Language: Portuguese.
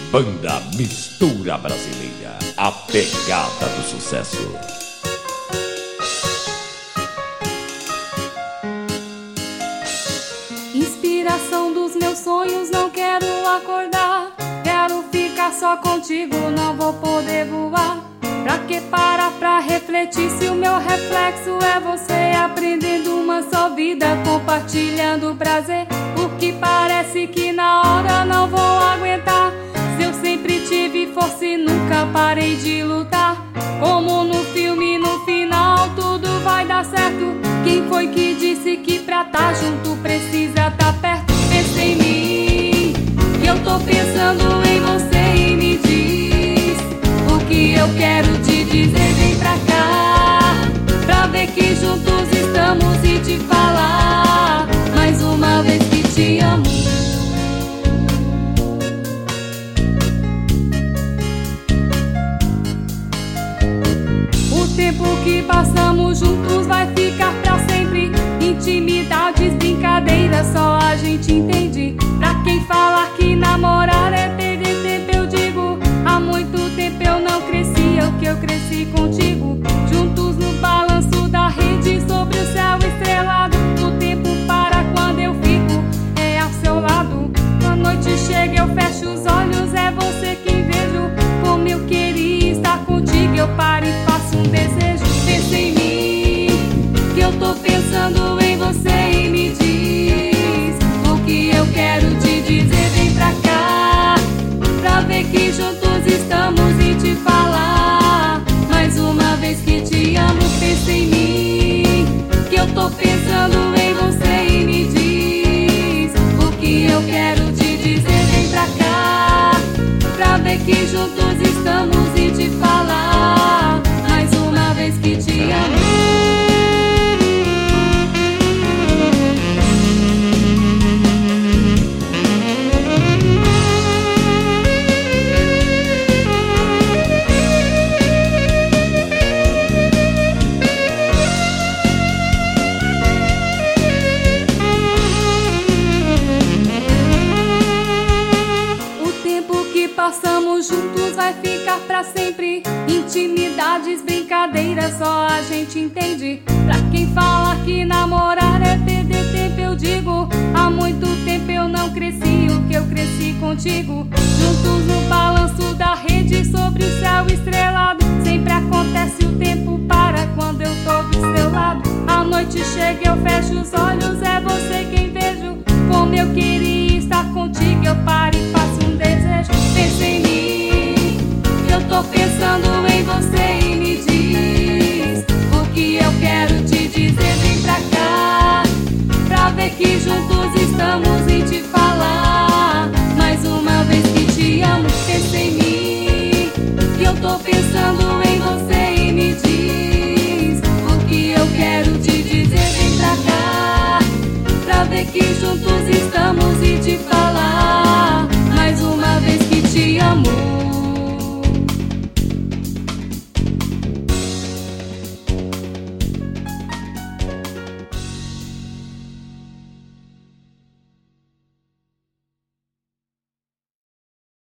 Banda Mistura Brasileira, a pegada do sucesso. Inspiração dos meus sonhos, não quero acordar. Quero ficar só contigo, não vou poder voar. Pra que parar pra refletir se o meu reflexo é você? Aprendendo uma só vida, compartilhando prazer. Porque parece que na hora não vou aguentar. Se eu sempre tive força e nunca parei de lutar. Como no filme, no final tudo vai dar certo. Quem foi que disse que pra tá junto precisa tá perto? Pensa em mim, que eu tô pensando em você. E me diz o que eu quero te dizer. Vem pra cá, pra ver que juntos estamos e te falar mais uma vez que te amo. O tempo que passamos juntos vai ficar pra sempre. Intimidades, brincadeiras, só a gente entende. Pra quem falar que namorar é perder tempo, eu digo: há muito tempo eu não cresci, o que eu cresci contigo. Juntos no balanço da rede, sobre o céu estrelado. O tempo para quando eu fico, é ao seu lado. Quando a noite chega eu fecho os olhos, é você quem vejo. Como eu queria estar contigo, eu paro e faço um desejo. Pensa em mim, que eu tô pensando em você. E me diz o que eu quero te dizer. Vem pra cá, pra ver que juntos estamos e te falar mais uma vez que te amo. Pensa em mim, que eu tô pensando em você. E me diz o que eu quero te dizer. Vem pra cá, pra ver que juntos estamos e te falar mais uma vez que te amo. Passamos juntos vai ficar pra sempre. Intimidades, brincadeiras, só a gente entende. Pra quem fala que namorar é perder tempo, eu digo: há muito tempo eu não cresci, o que eu cresci contigo. Juntos no balanço da rede, sobre o céu estrelado. Sempre acontece, o tempo para quando eu tô do seu lado. A noite chega, eu fecho os olhos, é você quem vejo. Como eu queria estar contigo, eu paro e faço um desejo. Pensa em mim, que eu tô pensando em você. E me diz o que eu quero te dizer. Vem pra cá, pra ver que juntos estamos e te